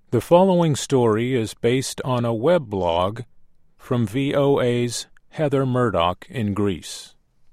The following story is based on a weblog from VOA's Heather Murdoch in Greece.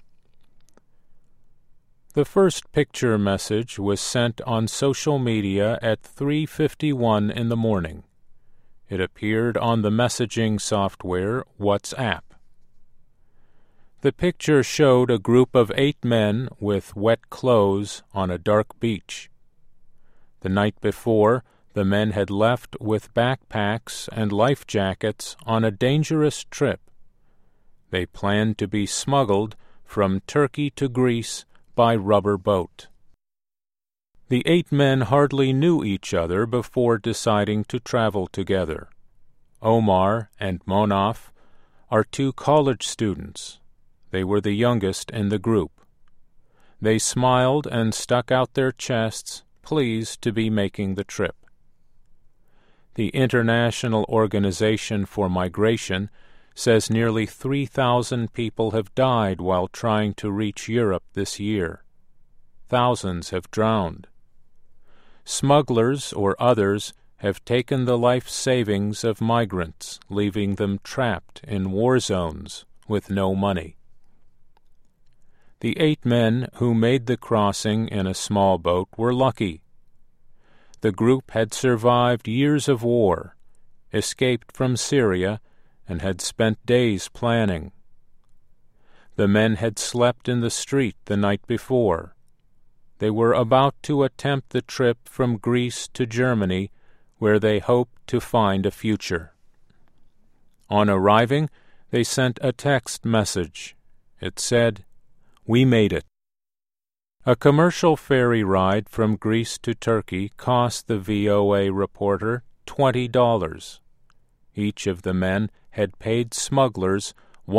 The first picture message was sent on social media at 3:51 in the morning. It appeared on the messaging software WhatsApp. The picture showed a group of 8 men with wet clothes on a dark beach. The night before, the men had left with backpacks and life jackets on a dangerous trip. They planned to be smuggled from Turkey to Greece by rubber boat. The 8 men hardly knew each other before deciding to travel together. Omar and Monaf are 2 college students. They were the youngest in the group. They smiled and stuck out their chests, pleased to be making the trip. The International Organization for Migration says nearly 3,000 people have died while trying to reach Europe this year. Thousands have drowned. Smugglers or others have taken the life savings of migrants, leaving them trapped in war zones with no money. The 8 men who made the crossing in a small boat were lucky. The group had survived years of war, escaped from Syria, and had spent days planning. The men had slept in the street the night before. They were about to attempt the trip from Greece to Germany, where they hoped to find a future. On arriving, they sent a text message. It said, "We made it." A commercial ferry ride from Greece to Turkey cost the VOA reporter $20. Each of the men had paid smugglers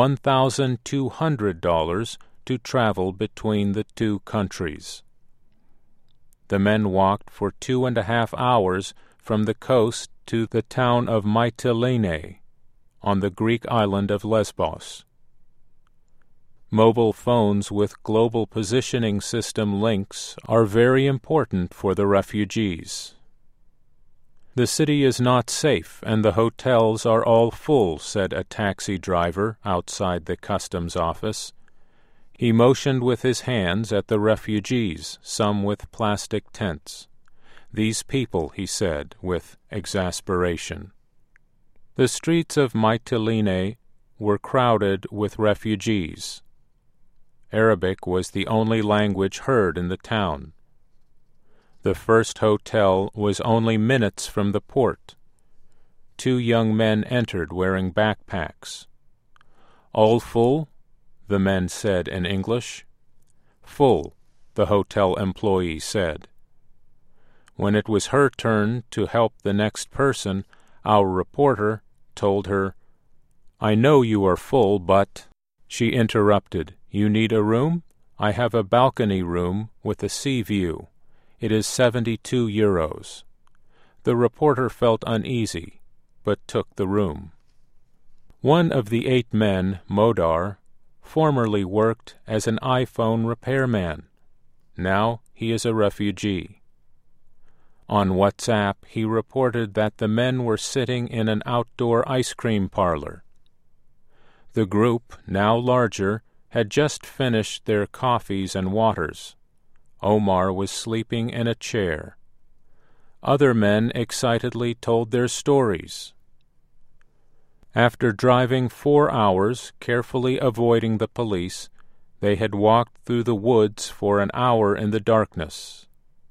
$1,200 to travel between the 2 countries. The men walked for 2.5 hours from the coast to the town of Mytilene, on the Greek island of Lesbos. Mobile phones with global positioning system links are very important for the refugees. "The city is not safe and the hotels are all full," said a taxi driver outside the customs office. He motioned with his hands at the refugees, some with plastic tents. "These people," he said with exasperation. The streets of Mytilene were crowded with refugees. Arabic was the only language heard in the town. The first hotel was only minutes from the port. 2 young men entered wearing backpacks. "All full?" the men said in English. "Full," the hotel employee said. When it was her turn to help the next person, our reporter told her, "I know you are full, but—" She interrupted. "You need a room? I have a balcony room with a sea view. It is €72. The reporter felt uneasy, but took the room. One of the 8 men, Modar, formerly worked as an iPhone repairman. Now he is a refugee. On WhatsApp, he reported that the men were sitting in an outdoor ice cream parlor. The group, now larger, had just finished their coffees and waters. Omar was sleeping in a chair. Other men excitedly told their stories. After driving 4 hours, carefully avoiding the police, they had walked through the woods for an hour in the darkness.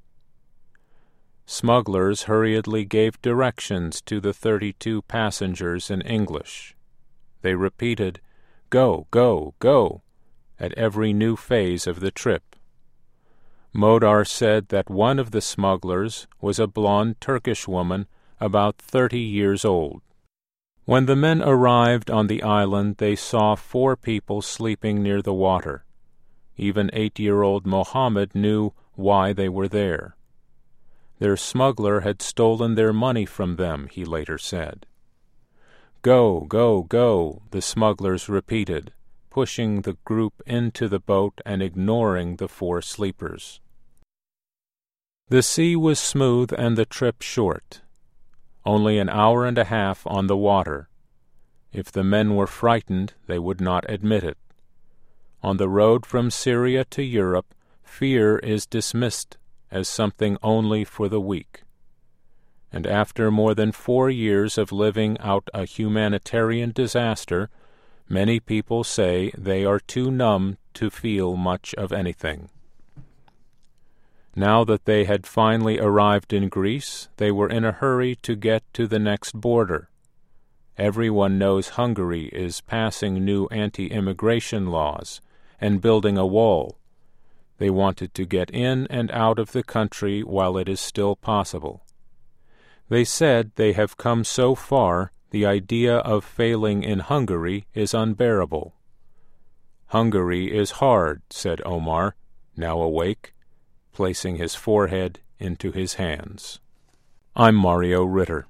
Smugglers hurriedly gave directions to the 32 passengers in English. They repeated, "Go, go, go," at every new phase of the trip. Modar said that one of the smugglers was a blonde Turkish woman about 30 years old. When the men arrived on the island, they saw 4 people sleeping near the water. Even 8-year-old Mohammed knew why they were there. Their smuggler had stolen their money from them, he later said. "Go, go, go," the smugglers repeated, pushing the group into the boat and ignoring the 4 sleepers. The sea was smooth and the trip short. only an hour and a half on the water. If the men were frightened, they would not admit it. On the road from Syria to Europe, fear is dismissed as something only for the weak. And after more than 4 years of living out a humanitarian disaster, many people say they are too numb to feel much of anything. Now that they had finally arrived in Greece, they were in a hurry to get to the next border. Everyone knows Hungary is passing new anti-immigration laws and building a wall. They wanted to get in and out of the country while it is still possible. They said they have come so far, the idea of failing in Hungary is unbearable. "Hungary is hard," said Omar, now awake, placing his forehead into his hands. I'm Mario Ritter.